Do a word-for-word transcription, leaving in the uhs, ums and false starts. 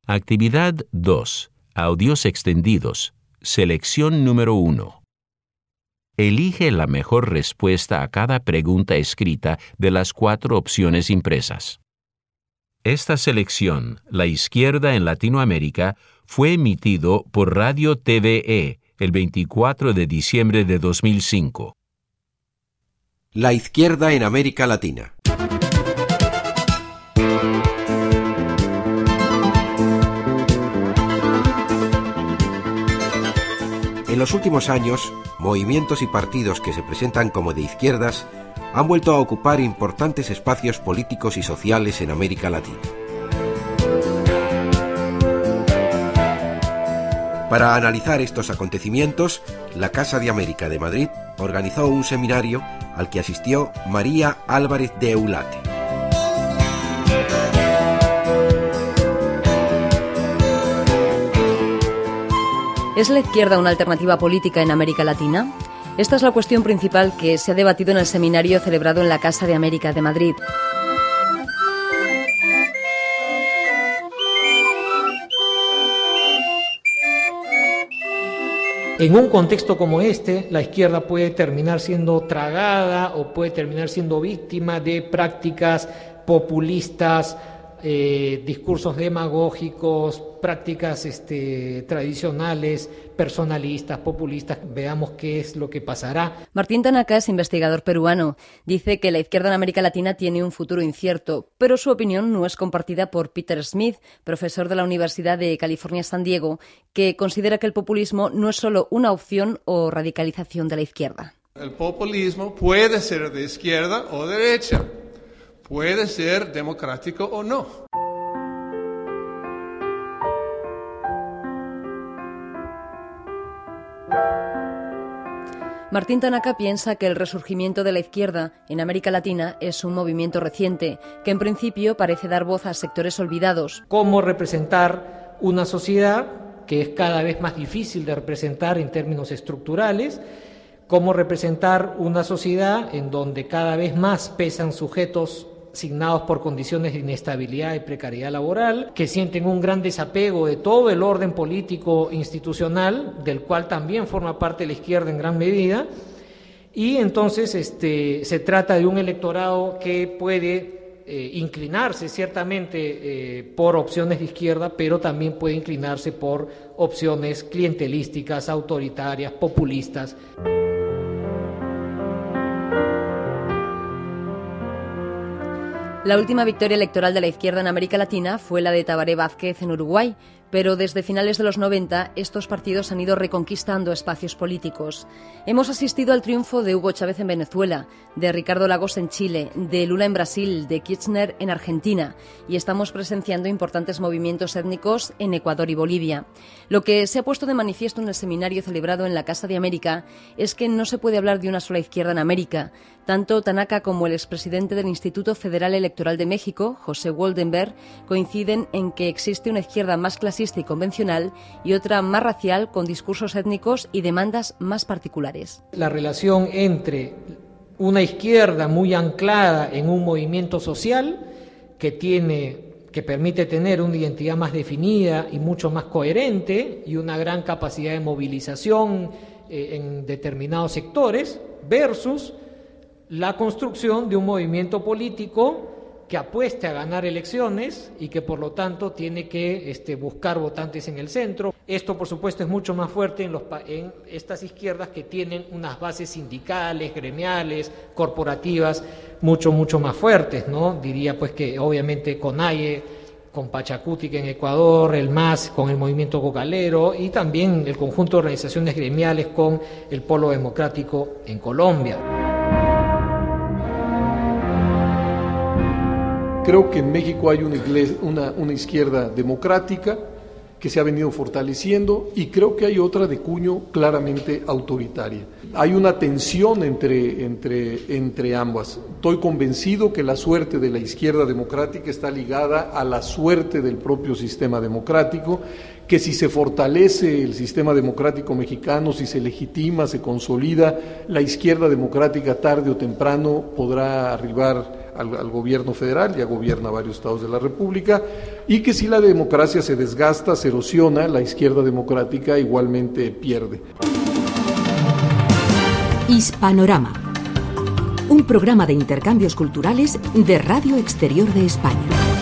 Actividad dos. Audios extendidos. Selección número uno. Elige la mejor respuesta a cada pregunta escrita de las cuatro opciones impresas. Esta selección, La Izquierda en Latinoamérica, fue emitido por Radio T V E el veinticuatro de diciembre de dos mil cinco. La Izquierda en América Latina. En los últimos años, movimientos y partidos que se presentan como de izquierdas han vuelto a ocupar importantes espacios políticos y sociales en América Latina. Para analizar estos acontecimientos, la Casa de América de Madrid organizó un seminario al que asistió María Álvarez de Eulate. ¿Es la izquierda una alternativa política en América Latina? Esta es la cuestión principal que se ha debatido en el seminario celebrado en la Casa de América de Madrid. En un contexto como este, la izquierda puede terminar siendo tragada o puede terminar siendo víctima de prácticas populistas, eh, discursos demagógicos, prácticas este, tradicionales, personalistas, populistas. Veamos qué es lo que pasará. Martín Tanaka es investigador peruano. Dice que la izquierda en América Latina tiene un futuro incierto, pero su opinión no es compartida por Peter Smith, profesor de la Universidad de California San Diego, que considera que el populismo no es solo una opción o radicalización de la izquierda. El populismo puede ser de izquierda o derecha, puede ser democrático o no. Martín Tanaka piensa que el resurgimiento de la izquierda en América Latina es un movimiento reciente, que en principio parece dar voz a sectores olvidados. ¿Cómo representar una sociedad que es cada vez más difícil de representar en términos estructurales? ¿Cómo representar una sociedad en donde cada vez más pesan sujetos signados por condiciones de inestabilidad y precariedad laboral, que sienten un gran desapego de todo el orden político institucional, del cual también forma parte la izquierda en gran medida, y entonces este, se trata de un electorado que puede eh, inclinarse ciertamente eh, por opciones de izquierda, pero también puede inclinarse por opciones clientelísticas, autoritarias, populistas. La última victoria electoral de la izquierda en América Latina fue la de Tabaré Vázquez en Uruguay, pero desde finales de los noventa estos partidos han ido reconquistando espacios políticos. Hemos asistido al triunfo de Hugo Chávez en Venezuela, de Ricardo Lagos en Chile, de Lula en Brasil, de Kirchner en Argentina, y estamos presenciando importantes movimientos étnicos en Ecuador y Bolivia. Lo que se ha puesto de manifiesto en el seminario celebrado en la Casa de América es que no se puede hablar de una sola izquierda en América. Tanto Tanaka como el expresidente del Instituto Federal Electoral de México, José Woldenberg, coinciden en que existe una izquierda más clasista y convencional y otra más racial, con discursos étnicos y demandas más particulares. La relación entre una izquierda muy anclada en un movimiento social que tiene, que permite tener una identidad más definida y mucho más coherente y una gran capacidad de movilización eh, en determinados sectores, versus la construcción de un movimiento político que apueste a ganar elecciones y que por lo tanto tiene que este, buscar votantes en el centro. Esto por supuesto es mucho más fuerte en, los, en estas izquierdas que tienen unas bases sindicales, gremiales, corporativas mucho, mucho más fuertes, ¿no? Diría pues que obviamente CONAIE, con Pachacutic en Ecuador, el M A S con el movimiento cocalero y también el conjunto de organizaciones gremiales con el Polo Democrático en Colombia. Creo que en México hay una, iglesia, una, una izquierda democrática que se ha venido fortaleciendo y creo que hay otra de cuño claramente autoritaria. Hay una tensión entre, entre, entre ambas. Estoy convencido que la suerte de la izquierda democrática está ligada a la suerte del propio sistema democrático, que si se fortalece el sistema democrático mexicano, si se legitima, se consolida, la izquierda democrática tarde o temprano podrá arribar al, al gobierno federal, ya gobierna varios estados de la República, y que si la democracia se desgasta, se erosiona, la izquierda democrática igualmente pierde. Hispanorama, un programa de intercambios culturales de Radio Exterior de España.